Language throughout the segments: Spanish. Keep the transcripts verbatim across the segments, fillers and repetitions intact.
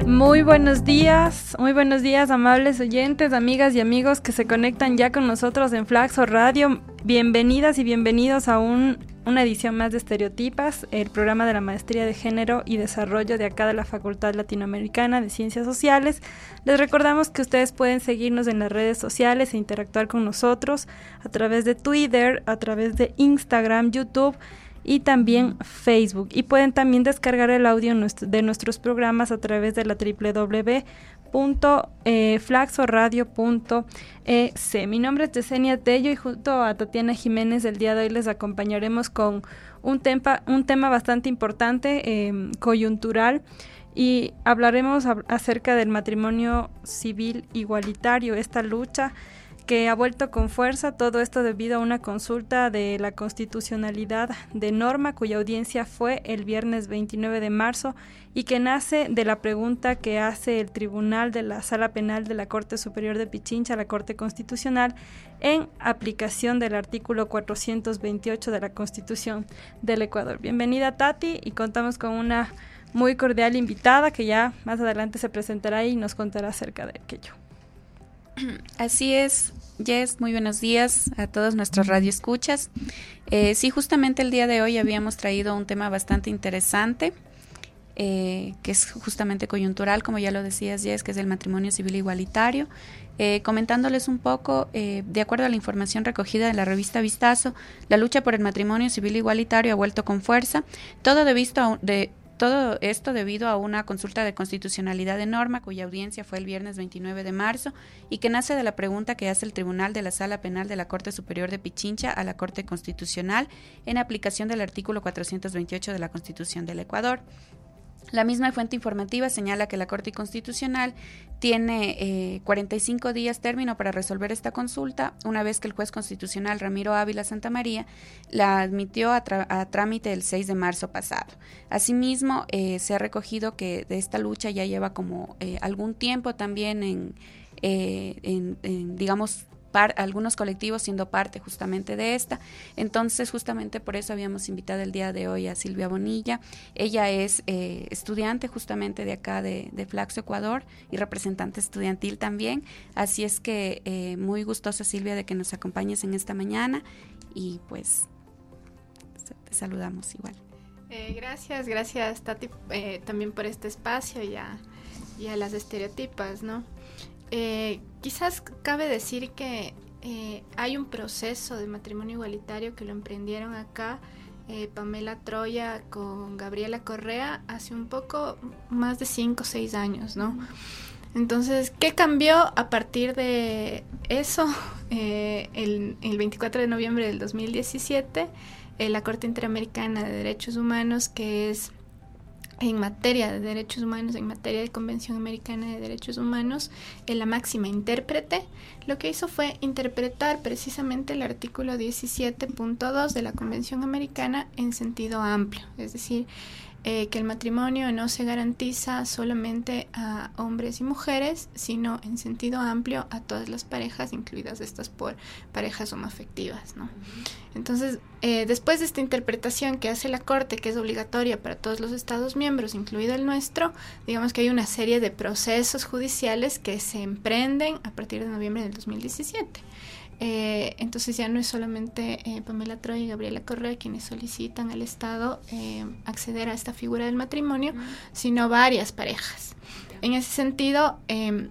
Muy buenos días, muy buenos días, amables oyentes, amigas y amigos que se conectan ya con nosotros en Flaxo Radio. Bienvenidas y bienvenidos a un, una edición más de Estereotipas, el programa de la Maestría de Género y Desarrollo de acá de la Facultad Latinoamericana de Ciencias Sociales. Les recordamos que ustedes pueden seguirnos en las redes sociales e interactuar con nosotros a través de Twitter, a través de Instagram, YouTube y también Facebook. Y pueden también descargar el audio de nuestros programas a través de la doble u doble u doble u punto flaxoradio punto e c. Mi nombre es Yesenia Tello y junto a Tatiana Jiménez el día de hoy les acompañaremos con un tema, un tema bastante importante, eh, coyuntural, y hablaremos a, acerca del matrimonio civil igualitario, esta lucha que ha vuelto con fuerza, todo esto debido a una consulta de la constitucionalidad de norma cuya audiencia fue el viernes veintinueve de marzo y que nace de la pregunta que hace el Tribunal de la Sala Penal de la Corte Superior de Pichincha a la Corte Constitucional en aplicación del artículo cuatrocientos veintiocho de la Constitución del Ecuador. Bienvenida, Tati, y contamos con una muy cordial invitada que ya más adelante se presentará y nos contará acerca de aquello. Así es, Jess, muy buenos días a todos nuestros radioescuchas. Eh, sí, justamente el día de hoy habíamos traído un tema bastante interesante, eh, que es justamente coyuntural, como ya lo decías, Jess, que es el matrimonio civil igualitario. Eh, comentándoles un poco, eh, de acuerdo a la información recogida en la revista Vistazo, la lucha por el matrimonio civil igualitario ha vuelto con fuerza, todo de visto a, de Todo esto debido a una consulta de constitucionalidad de norma cuya audiencia fue el viernes veintinueve de marzo y que nace de la pregunta que hace el Tribunal de la Sala Penal de la Corte Superior de Pichincha a la Corte Constitucional en aplicación del artículo cuatrocientos veintiocho de la Constitución del Ecuador. La misma fuente informativa señala que la Corte Constitucional tiene eh, cuarenta y cinco días término para resolver esta consulta, una vez que el juez constitucional Ramiro Ávila Santamaría la admitió a, a trámite el seis de marzo pasado. Asimismo, eh, se ha recogido que de esta lucha ya lleva como eh, algún tiempo también en, eh, en, en digamos, Par, algunos colectivos siendo parte justamente de esta. Entonces, justamente por eso habíamos invitado el día de hoy a Silvia Bonilla. Ella es eh, estudiante justamente de acá de, de Flaxo, Ecuador, y representante estudiantil también. Así es que eh, muy gustosa, Silvia, de que nos acompañes en esta mañana y pues te saludamos igual. Eh, gracias, gracias Tati, eh, también por este espacio y a, y a las estereotipas, ¿no? Eh, quizás cabe decir que eh, hay un proceso de matrimonio igualitario que lo emprendieron acá eh, Pamela Troya con Gabriela Correa hace un poco más de cinco o seis años, ¿no? Entonces, ¿qué cambió a partir de eso? Eh, el, el veinticuatro de noviembre del dos mil diecisiete, eh, la Corte Interamericana de Derechos Humanos, que es en materia de derechos humanos, en materia de Convención Americana de Derechos Humanos, en la máxima intérprete, lo que hizo fue interpretar precisamente el artículo diecisiete punto dos de la Convención Americana en sentido amplio, es decir, eh, que el matrimonio no se garantiza solamente a hombres y mujeres, sino en sentido amplio a todas las parejas, incluidas estas por parejas homoafectivas, ¿no? Entonces, eh, después de esta interpretación que hace la Corte, que es obligatoria para todos los Estados miembros, incluido el nuestro, digamos que hay una serie de procesos judiciales que se emprenden a partir de noviembre del dos mil diecisiete. Eh, entonces ya no es solamente eh, Pamela Troya y Gabriela Correa quienes solicitan al Estado eh, acceder a esta figura del matrimonio, uh-huh. sino varias parejas. En ese sentido, eh,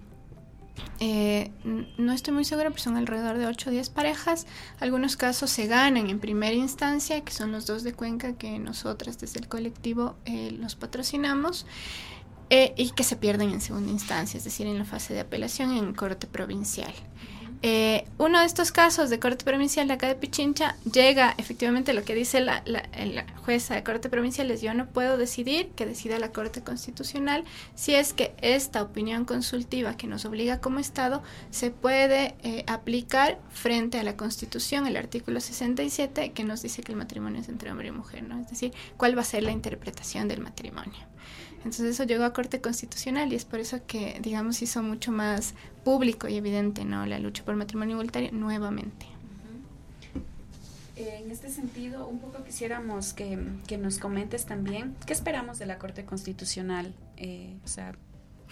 Eh, no estoy muy segura, pero son alrededor de ocho o diez parejas. Algunos casos se ganan en primera instancia, que son los dos de Cuenca, que nosotras desde el colectivo eh, los patrocinamos, eh, y que se pierden en segunda instancia, es decir, en la fase de apelación en corte provincial. Eh, uno de estos casos de corte provincial de acá de Pichincha llega efectivamente lo que dice la, la, la jueza de corte provincial es: yo no puedo decidir, que decida la Corte Constitucional si es que esta opinión consultiva que nos obliga como Estado se puede eh, aplicar frente a la Constitución, el artículo sesenta y siete, que nos dice que el matrimonio es entre hombre y mujer, ¿no? Es decir, cuál va a ser la interpretación del matrimonio. Entonces eso llegó a Corte Constitucional y es por eso que, digamos, hizo mucho más público y evidente, ¿no?, la lucha por matrimonio igualitario nuevamente. Uh-huh. Eh, en este sentido, un poco quisiéramos que, que nos comentes también qué esperamos de la Corte Constitucional, eh, o sea,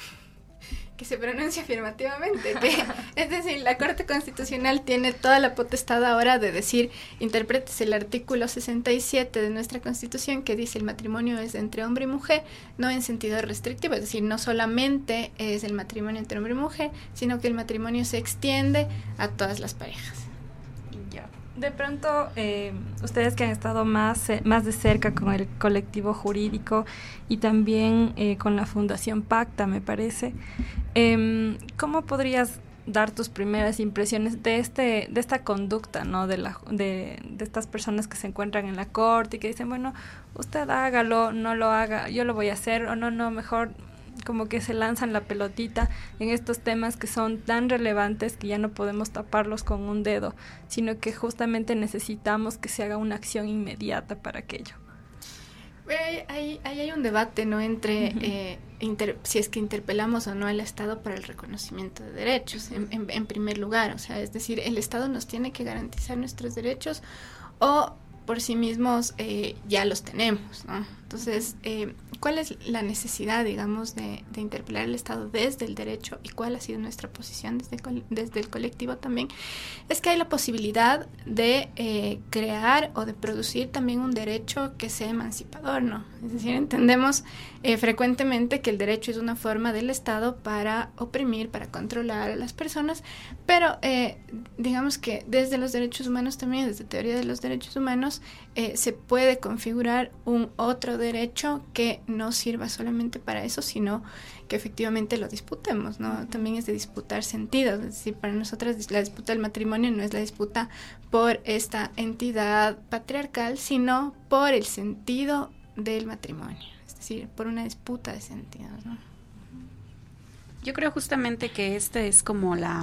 que se pronuncia afirmativamente, que es decir, la Corte Constitucional tiene toda la potestad ahora de decir, interpretes el artículo sesenta y siete de nuestra Constitución que dice el matrimonio es entre hombre y mujer, no en sentido restrictivo, es decir, no solamente es el matrimonio entre hombre y mujer, sino que el matrimonio se extiende a todas las parejas. Ya. De pronto, eh, ustedes que han estado más, eh, más de cerca con el colectivo jurídico y también eh, con la Fundación Pacta, me parece, eh, ¿cómo podrías dar tus primeras impresiones de este de esta conducta, ¿no? de, la, de, de estas personas que se encuentran en la corte y que dicen, bueno, usted hágalo, no lo haga, yo lo voy a hacer, o no, no, mejor... como que se lanzan la pelotita en estos temas que son tan relevantes que ya no podemos taparlos con un dedo, sino que justamente necesitamos que se haga una acción inmediata para aquello. Ahí hay, hay, hay un debate, ¿no?, entre uh-huh. eh, inter, si es que interpelamos o no al Estado para el reconocimiento de derechos, en, en, en primer lugar. O sea, es decir, el Estado nos tiene que garantizar nuestros derechos o por sí mismos eh, ya los tenemos, ¿no? Entonces, eh, ¿cuál es la necesidad, digamos, de, de interpelar al Estado desde el derecho y cuál ha sido nuestra posición desde, desde el colectivo también? Es que hay la posibilidad de eh, crear o de producir también un derecho que sea emancipador, ¿no? Es decir, entendemos eh, frecuentemente que el derecho es una forma del Estado para oprimir, para controlar a las personas, pero eh, digamos que desde los derechos humanos también, desde teoría de los derechos humanos, eh, se puede configurar un otro derecho que no sirva solamente para eso, sino que efectivamente lo disputemos, ¿no? También es de disputar sentidos, es decir, para nosotras la disputa del matrimonio no es la disputa por esta entidad patriarcal, sino por el sentido del matrimonio, es decir, por una disputa de sentidos, ¿no? Yo creo justamente que este es como la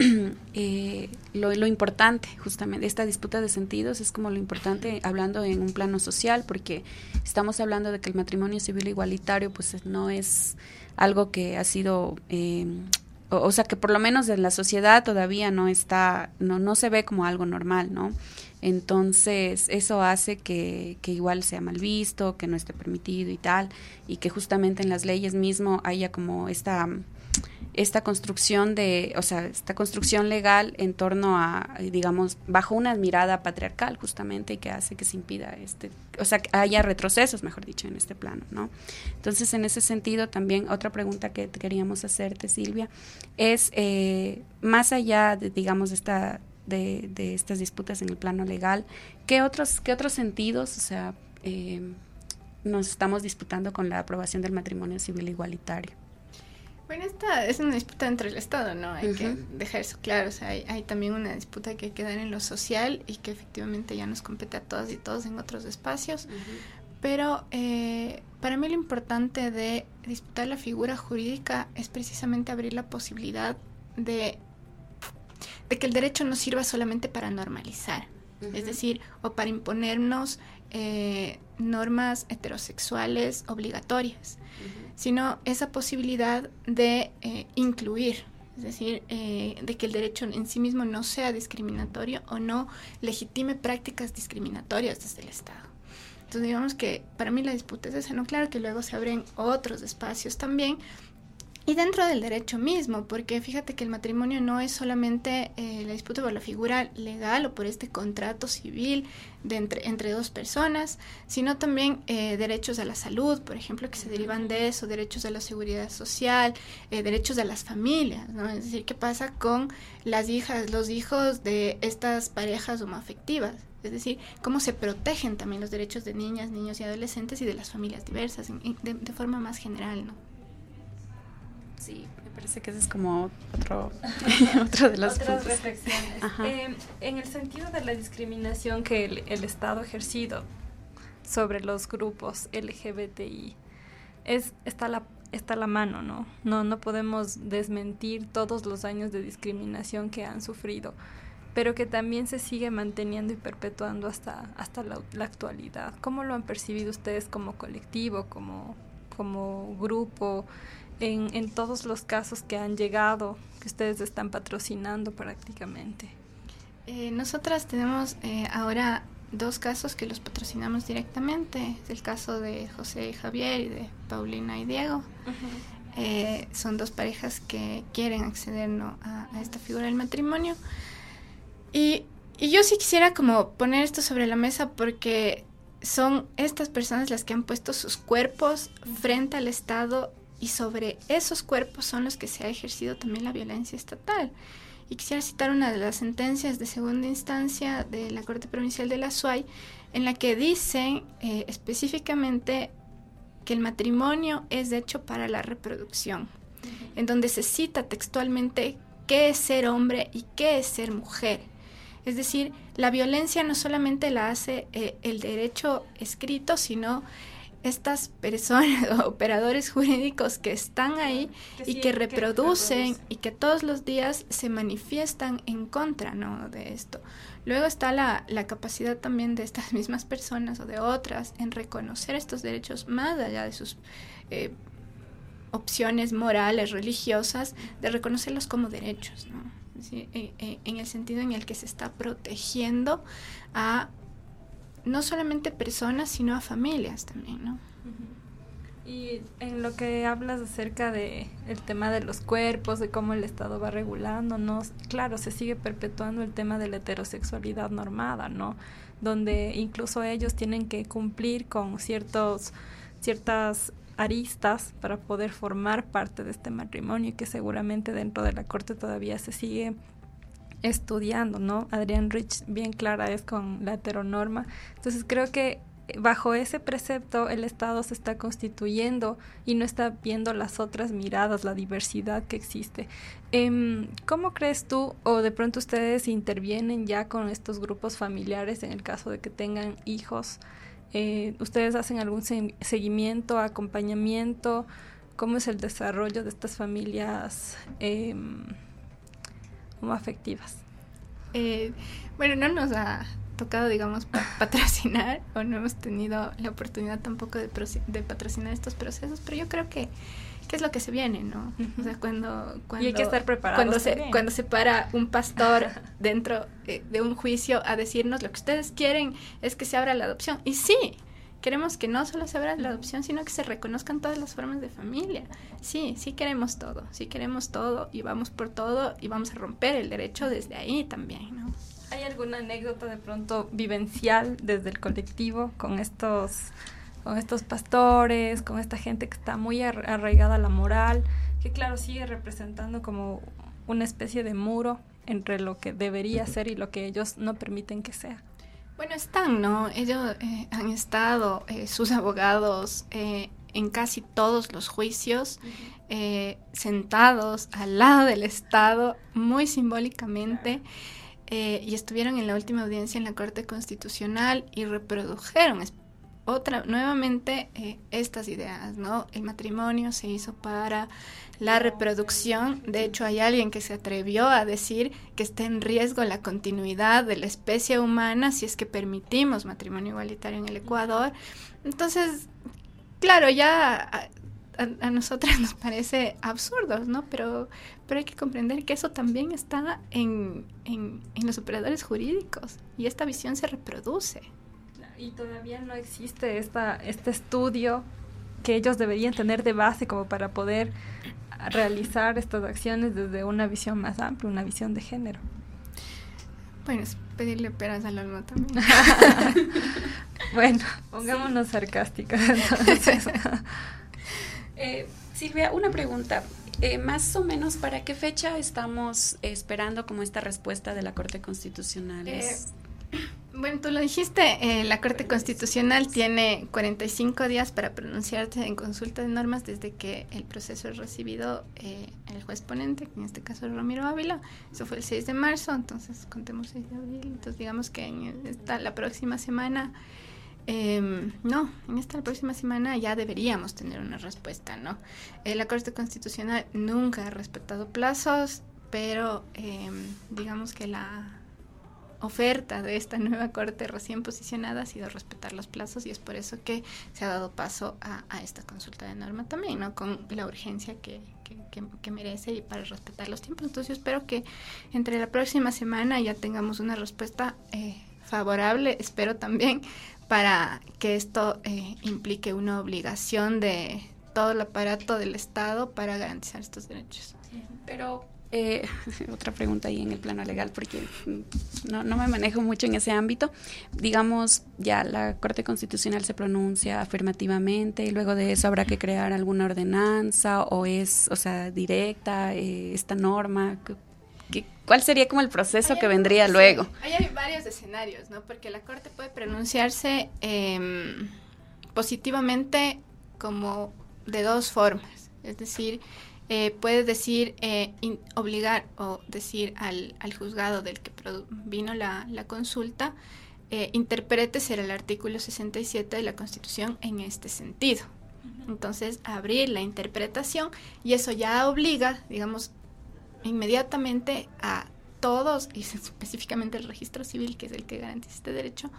eh, lo, lo importante, justamente, esta disputa de sentidos es como lo importante hablando en un plano social, porque estamos hablando de que el matrimonio civil igualitario pues no es algo que ha sido, eh, o, o sea que por lo menos en la sociedad todavía no está, no, no se ve como algo normal, ¿no? Entonces eso hace que, que igual sea mal visto, que no esté permitido y tal, y que justamente en las leyes mismo haya como esta esta construcción de, o sea, esta construcción legal en torno a, digamos, bajo una mirada patriarcal justamente, y que hace que se impida este, o sea, que haya retrocesos, mejor dicho, en este plano, ¿no? Entonces, en ese sentido, también otra pregunta que queríamos hacerte, Silvia, es eh, más allá de, digamos, de esta de, de estas disputas en el plano legal, ¿qué otros, qué otros sentidos, o sea, eh, nos estamos disputando con la aprobación del matrimonio civil igualitario? Bueno, esta es una disputa entre el Estado, ¿no? Hay uh-huh. que dejar eso claro. O sea, hay, hay también una disputa que hay que dar en lo social y que efectivamente ya nos compete a todas y todos en otros espacios. Uh-huh. Pero eh, para mí lo importante de disputar la figura jurídica es precisamente abrir la posibilidad de, de que el derecho no sirva solamente para normalizar. Uh-huh. Es decir, o para imponernos eh, normas heterosexuales obligatorias. Uh-huh. Sino esa posibilidad de eh, incluir, es decir, eh, de que el derecho en sí mismo no sea discriminatorio o no legitime prácticas discriminatorias desde el Estado. Entonces, digamos que para mí la disputa es esa, ¿no? Claro que luego se abren otros espacios también, y dentro del derecho mismo, porque fíjate que el matrimonio no es solamente eh, la disputa por la figura legal o por este contrato civil de entre, entre dos personas, sino también eh, derechos a la salud, por ejemplo, que se derivan de eso, derechos a la seguridad social, eh, derechos a las familias, ¿no? Es decir, ¿qué pasa con las hijas, los hijos de estas parejas homoafectivas? Es decir, cómo se protegen también los derechos de niñas, niños y adolescentes y de las familias diversas, en, en, de, de forma más general, ¿no? Sí, me parece que ese es como otro, otro de los Otras puntos. reflexiones. Eh, en el sentido de la discriminación que el, el Estado ha ejercido sobre los grupos L G B T I, es, está, la, está la mano, ¿no? ¿no? No podemos desmentir todos los años de discriminación que han sufrido, pero que también se sigue manteniendo y perpetuando hasta, hasta la, la actualidad. ¿Cómo lo han percibido ustedes como colectivo, como, como grupo? En, en todos los casos que han llegado, que ustedes están patrocinando prácticamente. Eh, nosotras tenemos eh, ahora dos casos que los patrocinamos directamente. Es el caso de José y Javier y de Paulina y Diego. Uh-huh. eh, son dos parejas que quieren acceder, ¿no?, a, a esta figura del matrimonio. Y, y yo sí quisiera como poner esto sobre la mesa porque son estas personas las que han puesto sus cuerpos frente al Estado y sobre esos cuerpos son los que se ha ejercido también la violencia estatal. Y quisiera citar una de las sentencias de segunda instancia de la Corte Provincial de la Azuay, en la que dicen eh, específicamente que el matrimonio es de hecho para la reproducción, uh-huh. en donde se cita textualmente qué es ser hombre y qué es ser mujer. Es decir, la violencia no solamente la hace eh, el derecho escrito, sino estas personas o operadores jurídicos que están ahí que y sí, que reproducen que reproduce. Y que todos los días se manifiestan en contra, ¿no?, de esto. Luego está la, la capacidad también de estas mismas personas o de otras en reconocer estos derechos más allá de sus eh, opciones morales, religiosas, de reconocerlos como derechos, ¿no? Sí, en, en el sentido en el que se está protegiendo a no solamente personas, sino a familias también, ¿no? Uh-huh. Y en lo que hablas acerca de el tema de los cuerpos, de cómo el Estado va regulando, ¿no? Claro, se sigue perpetuando el tema de la heterosexualidad normada, ¿no? Donde incluso ellos tienen que cumplir con ciertos ciertas aristas para poder formar parte de este matrimonio y que seguramente dentro de la Corte todavía se sigue estudiando, ¿no? Adrián Rich bien clara es con la heteronorma. Entonces creo que bajo ese precepto el Estado se está constituyendo y no está viendo las otras miradas, la diversidad que existe. Eh, ¿Cómo crees tú, o de pronto ustedes intervienen ya con estos grupos familiares en el caso de que tengan hijos? Eh, ¿Ustedes hacen algún se- seguimiento, acompañamiento? ¿Cómo es el desarrollo de estas familias eh, homoafectivas? Eh, bueno, no nos ha tocado, digamos, pa- patrocinar o no hemos tenido la oportunidad tampoco de, proce- de patrocinar estos procesos, pero yo creo que ¿qué es lo que se viene, no? Uh-huh. O sea, cuando, cuando... Y hay que estar preparados cuando se, cuando se para un pastor dentro eh, de un juicio a decirnos lo que ustedes quieren es que se abra la adopción. Y sí, queremos que no solo se abra la adopción, sino que se reconozcan todas las formas de familia. Sí, sí queremos todo, sí queremos todo y vamos por todo y vamos a romper el derecho desde ahí también, ¿no? ¿Hay alguna anécdota de pronto vivencial desde el colectivo con estos... con estos pastores, con esta gente que está muy arraigada a la moral, que claro, sigue representando como una especie de muro entre lo que debería ser y lo que ellos no permiten que sea? Bueno, están, ¿no? Ellos eh, han estado, eh, sus abogados, eh, en casi todos los juicios, uh-huh. eh, sentados al lado del Estado, muy simbólicamente, eh, y estuvieron en la última audiencia en la Corte Constitucional y reprodujeron otra, nuevamente, eh, estas ideas, ¿no? El matrimonio se hizo para la reproducción. De hecho, hay alguien que se atrevió a decir que está en riesgo la continuidad de la especie humana si es que permitimos matrimonio igualitario en el Ecuador. Entonces, claro, ya a, a, a nosotras nos parece absurdo, ¿no? Pero, pero hay que comprender que eso también está en, en, en los operadores jurídicos y esta visión se reproduce. Y todavía no existe esta, este estudio que ellos deberían tener de base como para poder realizar estas acciones desde una visión más amplia, una visión de género. Bueno, es pedirle peras al olmo también. Bueno, pongámonos sí. sarcásticas. Entonces. eh, Silvia, una pregunta. Eh, más o menos, ¿para qué fecha estamos esperando como esta respuesta de la Corte Constitucional? Eh, Bueno, tú lo dijiste, eh, la Corte Constitucional tiene cuarenta y cinco días para pronunciarse en consulta de normas desde que el proceso es recibido eh, el juez ponente, que en este caso es Ramiro Ávila. Eso fue el seis de marzo, entonces contemos seis de abril. Entonces digamos que en esta, la próxima semana, eh, no, en esta la próxima semana ya deberíamos tener una respuesta, ¿no? Eh, la Corte Constitucional nunca ha respetado plazos, pero eh, digamos que la oferta de esta nueva corte recién posicionada ha sido respetar los plazos y es por eso que se ha dado paso a, a esta consulta de norma también, ¿no? Con la urgencia que, que, que, que merece y para respetar los tiempos. Entonces yo espero que entre la próxima semana ya tengamos una respuesta eh, favorable, espero también para que esto eh, implique una obligación de todo el aparato del Estado para garantizar estos derechos. Pero eh, otra pregunta ahí en el plano legal, porque no, no me manejo mucho en ese ámbito. Digamos, ya la Corte Constitucional se pronuncia afirmativamente y luego de eso habrá que crear alguna ordenanza o es, o sea, directa eh, esta norma. ¿Qué, ¿Cuál sería como el proceso hay que vendría sí, luego? Ahí hay varios escenarios, ¿no? Porque la Corte puede pronunciarse eh, positivamente como de dos formas, es decir, eh, puede decir, eh, in, obligar o decir al, al juzgado del que vino la, la consulta, eh, interprétese el artículo sesenta y siete de la Constitución en este sentido. Entonces, abrir la interpretación y eso ya obliga, digamos, inmediatamente a todos, y específicamente el registro civil, que es el que garantiza este derecho,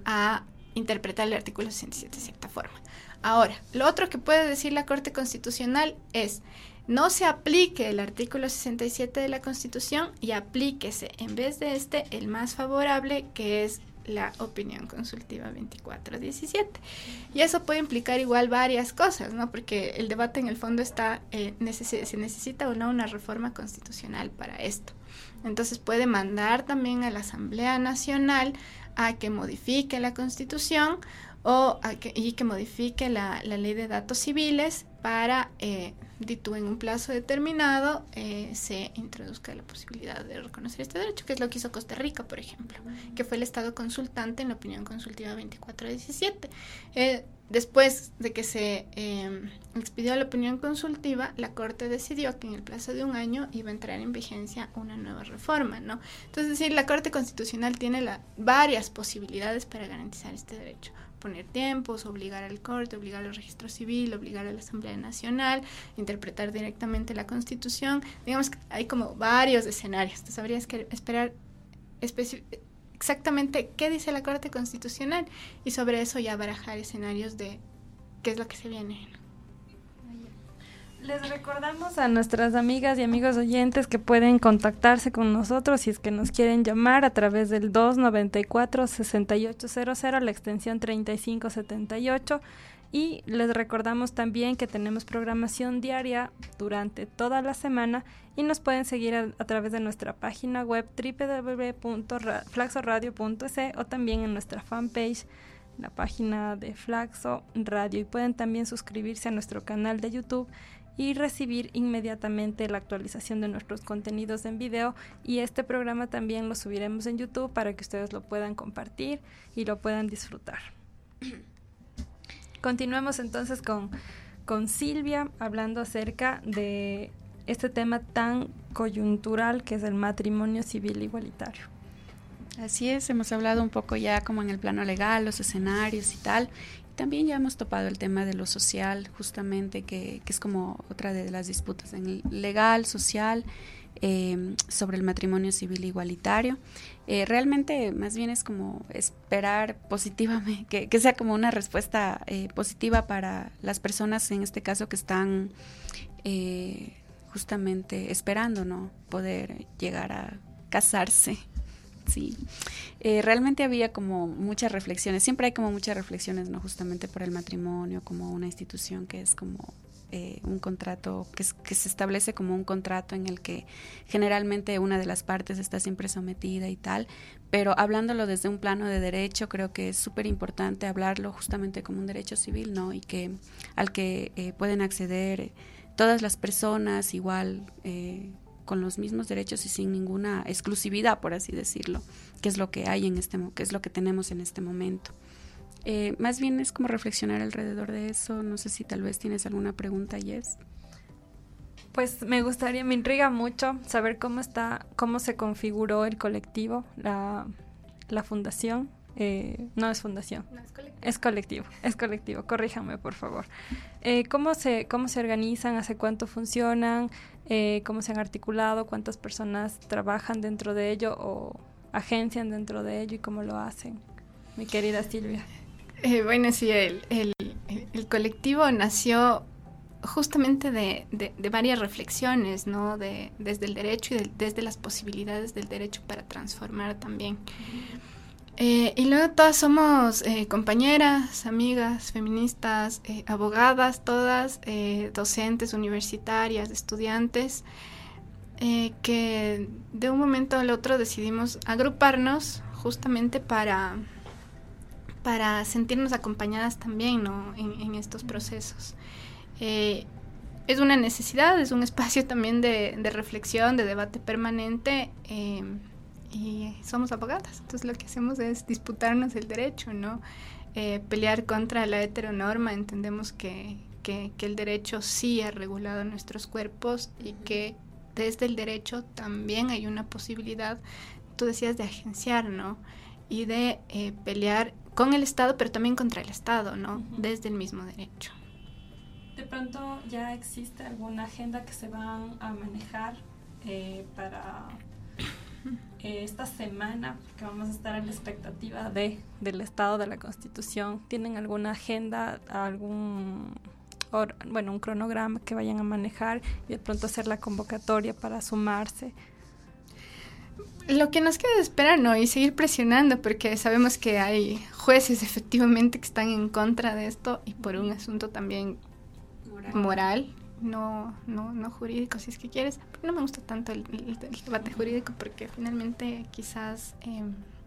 a interpretar el artículo sesenta y siete de cierta forma. Ahora, lo otro que puede decir la Corte Constitucional es: no se aplique el artículo sesenta y siete de la Constitución y aplíquese en vez de este el más favorable, que es la opinión consultiva veinticuatro diecisiete. Y eso puede implicar igual varias cosas, ¿no? Porque el debate en el fondo está, eh, neces- se necesita o no una reforma constitucional para esto. Entonces puede mandar también a la Asamblea Nacional a que modifique la Constitución o a que, y que modifique la, la ley de datos civiles para, eh, dito en un plazo determinado, eh, se introduzca la posibilidad de reconocer este derecho, que es lo que hizo Costa Rica, por ejemplo, que fue el Estado consultante en la opinión consultiva veinticuatro diecisiete. Eh, después de que se eh, expidió la opinión consultiva, la Corte decidió que en el plazo de un año iba a entrar en vigencia una nueva reforma, ¿no? Entonces, es decir, la Corte Constitucional tiene la, varias posibilidades para garantizar este derecho. Poner tiempos, obligar al corte, obligar al registro civil, obligar a la Asamblea Nacional, interpretar directamente la Constitución. Digamos que hay como varios escenarios. Entonces habría que esperar especi- exactamente qué dice la Corte Constitucional y sobre eso ya barajar escenarios de qué es lo que se viene. Les recordamos a nuestras amigas y amigos oyentes que pueden contactarse con nosotros si es que nos quieren llamar a través del dos noventa y cuatro, sesenta y ocho cero cero, la extensión treinta y cinco setenta y ocho, y les recordamos también que tenemos programación diaria durante toda la semana y nos pueden seguir a, a través de nuestra página web doble u doble u doble u punto flaxo radio punto es o también en nuestra fanpage, la página de Flaxo Radio, y pueden también suscribirse a nuestro canal de YouTube y recibir inmediatamente la actualización de nuestros contenidos en video, y este programa también lo subiremos en YouTube para que ustedes lo puedan compartir y lo puedan disfrutar. Continuemos entonces con, con Silvia, hablando acerca de este tema tan coyuntural que es el matrimonio civil igualitario. Así es, hemos hablado un poco ya como en el plano legal, los escenarios y tal. También ya hemos topado el tema de lo social, justamente, que, que es como otra de las disputas en el legal, social, eh, sobre el matrimonio civil igualitario. Eh, realmente más bien es como esperar positivamente, que, que sea como una respuesta eh, positiva para las personas, en este caso, que están eh, justamente esperando, ¿no?, poder llegar a casarse. Sí, eh, realmente había como muchas reflexiones, siempre hay como muchas reflexiones, ¿no?, justamente por el matrimonio como una institución que es como eh, un contrato, que, es, que se establece como un contrato en el que generalmente una de las partes está siempre sometida y tal, pero hablándolo desde un plano de derecho, creo que es súper importante hablarlo justamente como un derecho civil, ¿no?, y que al que eh, pueden acceder todas las personas igual, eh, con los mismos derechos y sin ninguna exclusividad, por así decirlo, que es lo que hay en este, que es lo que tenemos en este momento. Eh, más bien es como reflexionar alrededor de eso. No sé si tal vez tienes alguna pregunta, Jess. Pues me gustaría, me intriga mucho saber cómo está, cómo se configuró el colectivo, la, la fundación. Eh, no es fundación, no, es colectivo. es colectivo, es colectivo, corríjame por favor. Eh, ¿cómo se, cómo se organizan? ¿Hace cuánto funcionan? Eh, ¿Cómo se han articulado? ¿Cuántas personas trabajan dentro de ello o agencian dentro de ello y cómo lo hacen? Mi querida Silvia. Eh, bueno, sí, el, el, el colectivo nació justamente de, de, de varias reflexiones, ¿no? De, desde el derecho y de, desde las posibilidades del derecho para transformar también. Uh-huh. Eh, y luego todas somos eh, compañeras, amigas, feministas, eh, abogadas, todas, eh, docentes, universitarias, estudiantes, eh, que de un momento al otro decidimos agruparnos justamente para, para sentirnos acompañadas también, ¿no? en, en estos procesos. Eh, es una necesidad, es un espacio también de, de reflexión, de debate permanente, eh, y somos abogadas, entonces lo que hacemos es disputarnos el derecho, ¿no? Eh, pelear contra la heteronorma. Entendemos que, que, que el derecho sí ha regulado nuestros cuerpos y que desde el derecho también hay una posibilidad, tú decías, de agenciar, ¿no? Y de eh, pelear con el Estado, pero también contra el Estado, ¿no? Uh-huh. Desde el mismo derecho. De pronto ya existe alguna agenda que se van a manejar eh, para eh, esta semana, que vamos a estar en la expectativa de del Estado de la Constitución. ¿Tienen alguna agenda, algún or, bueno, un cronograma que vayan a manejar y de pronto hacer la convocatoria para sumarse? Lo que nos queda es esperar, ¿no? Y seguir presionando, porque sabemos que hay jueces efectivamente que están en contra de esto, y por un asunto también moral, moral no, no, no jurídico, si es que quieres. Pero no me gusta tanto el, el, el debate jurídico, porque finalmente quizás eh,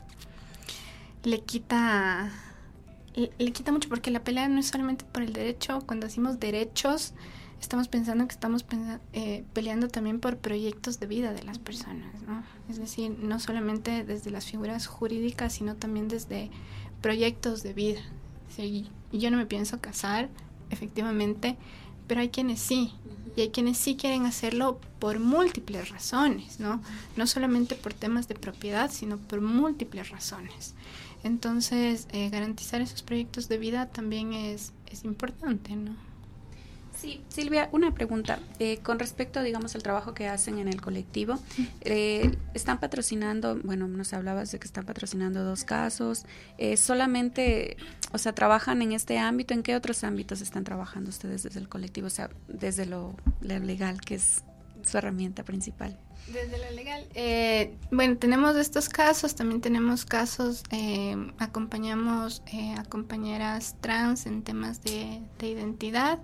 le quita le, le quita mucho, porque la pelea no es solamente por el derecho. Cuando decimos derechos, estamos pensando que estamos pensa- eh, peleando también por proyectos de vida de las personas, ¿no? Es decir, no solamente desde las figuras jurídicas, sino también desde proyectos de vida. Sí, y yo no me pienso casar, efectivamente, pero hay quienes sí, y hay quienes sí quieren hacerlo por múltiples razones, ¿no? No solamente por temas de propiedad, sino por múltiples razones. Entonces, eh, garantizar esos proyectos de vida también es, es importante, ¿no? Sí, Silvia, una pregunta. Eh, con respecto, digamos, al trabajo que hacen en el colectivo, eh, están patrocinando, bueno, nos hablabas de que están patrocinando dos casos, eh, solamente, o sea, trabajan en este ámbito. ¿En qué otros ámbitos están trabajando ustedes desde el colectivo? O sea, desde lo, lo legal, que es su herramienta principal. Desde lo legal, eh, bueno, tenemos estos casos, también tenemos casos, eh, acompañamos eh, a compañeras trans en temas de, de identidad.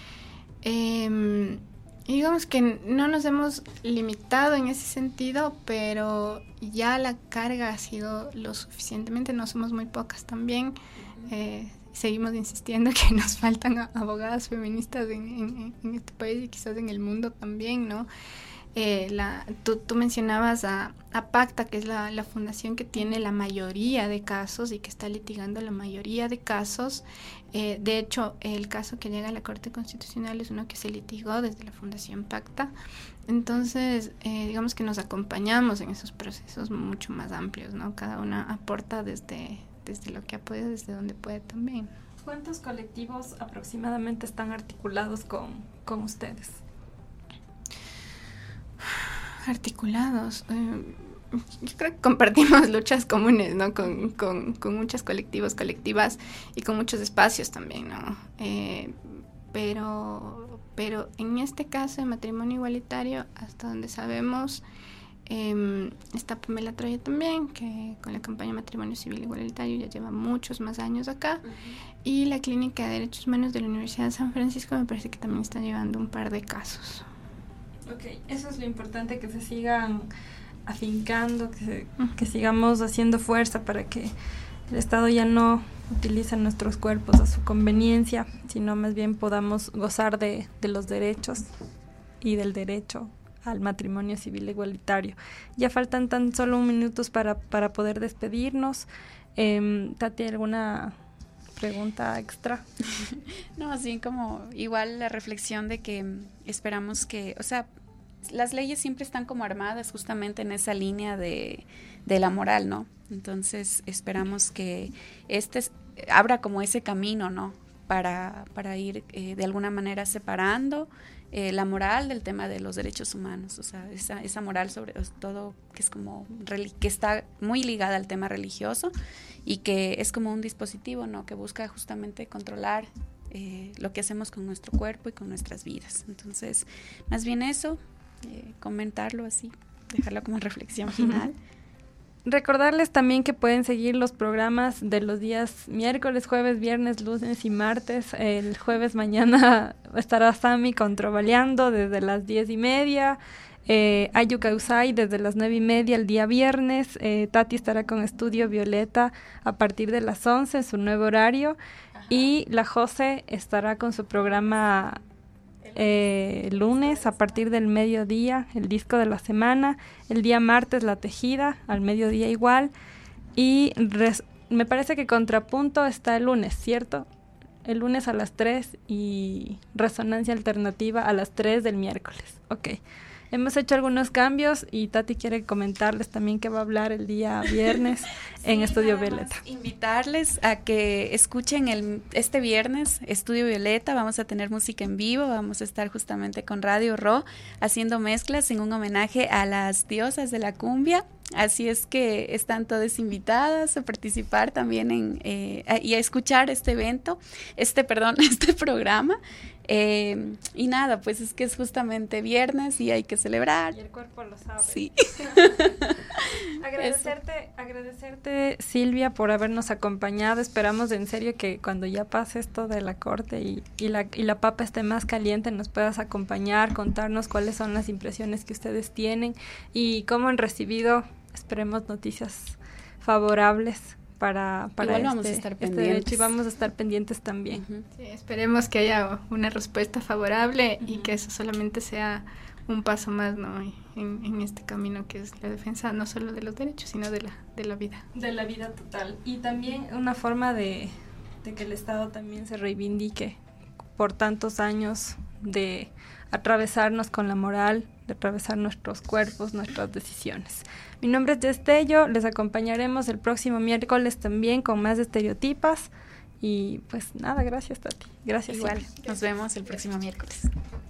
Eh, digamos que no nos hemos limitado en ese sentido, pero ya la carga ha sido lo suficientemente, no somos muy pocas también. Eh, seguimos insistiendo que nos faltan abogadas feministas en, en, en este país y quizás en el mundo también, ¿no? Eh, la, tú, tú mencionabas a, a Pacta, que es la, la fundación que tiene la mayoría de casos y que está litigando la mayoría de casos. Eh, de hecho, el caso que llega a la Corte Constitucional es uno que se litigó desde la Fundación Pacta. Entonces, eh, digamos que nos acompañamos en esos procesos mucho más amplios, ¿no? Cada una aporta desde, desde lo que ha podido, desde donde puede también. ¿Cuántos colectivos aproximadamente están articulados con, con ustedes? Articulados. Eh, yo creo que compartimos luchas comunes, ¿no? Con, con, con muchos colectivos, colectivas y con muchos espacios también, ¿no? Eh, pero, pero en este caso de matrimonio igualitario, hasta donde sabemos, eh, está Pamela Troya también, que con la campaña Matrimonio Civil Igualitario ya lleva muchos más años acá. Uh-huh. Y la Clínica de Derechos Humanos de la Universidad de San Francisco me parece que también está llevando un par de casos. Ok, eso es lo importante, que se sigan afincando, que, se, que sigamos haciendo fuerza para que el Estado ya no utilice nuestros cuerpos a su conveniencia, sino más bien podamos gozar de, de los derechos y del derecho al matrimonio civil igualitario. Ya faltan tan solo un minutos para, para poder despedirnos. Eh, Tati, ¿alguna pregunta extra? No, así como igual la reflexión de que esperamos que, o sea, las leyes siempre están como armadas justamente en esa línea de, de la moral, ¿no? Entonces esperamos que este abra como ese camino, ¿no? Para, para ir eh, de alguna manera separando eh, la moral del tema de los derechos humanos, o sea, esa, esa moral sobre todo que es como, que está muy ligada al tema religioso y que es como un dispositivo, ¿no? Que busca justamente controlar eh, lo que hacemos con nuestro cuerpo y con nuestras vidas. Entonces, más bien eso, eh, comentarlo así, dejarlo como reflexión final. recordarles también que pueden seguir los programas de los días miércoles, jueves, viernes, lunes y martes. El jueves mañana estará Sami con Trovaleando desde las diez y media. Eh, Ayu Causay desde las nueve y media el día viernes. Eh, Tati estará con Estudio Violeta a partir de las once en su nuevo horario. Ajá. Y la Jose estará con su programa Eh, lunes a partir del mediodía, el disco de la semana. El día martes La Tejida, al mediodía igual. Y res, me parece que Contrapunto está el lunes, ¿cierto? El lunes a las tres y Resonancia Alternativa a las tres del miércoles. Ok. Hemos hecho algunos cambios y Tati quiere comentarles también que va a hablar el día viernes en sí, Estudio Violeta. Invitarles a que escuchen el este viernes Estudio Violeta. Vamos a tener música en vivo, vamos a estar justamente con Radio Ro haciendo mezclas en un homenaje a las diosas de la cumbia. Así es que están todas invitadas a participar también en eh, a, y a escuchar este evento, este perdón, este programa. Eh, y nada, pues es que es justamente viernes y hay que celebrar. Y el cuerpo lo sabe. Sí. agradecerte, agradecerte, Silvia, por habernos acompañado. Esperamos en serio que cuando ya pase esto de la corte y, y, la, y la papa esté más caliente, nos puedas acompañar, contarnos cuáles son las impresiones que ustedes tienen y cómo han recibido, esperemos, noticias favorables para, para Igual este, vamos a estar este pendientes. derecho y vamos a estar pendientes también. Uh-huh. Sí, esperemos que haya una respuesta favorable uh-huh. y que eso solamente sea un paso más, ¿no? En, en este camino que es la defensa no solo de los derechos, sino de la, de la vida. De la vida total. Y también una forma de, de que el Estado también se reivindique por tantos años de atravesarnos con la moral, de atravesar nuestros cuerpos, nuestras decisiones. Mi nombre es Destello, les acompañaremos el próximo miércoles también con más estereotipas y pues nada, gracias Tati. Gracias. Igual, Silvia. nos vemos el próximo miércoles.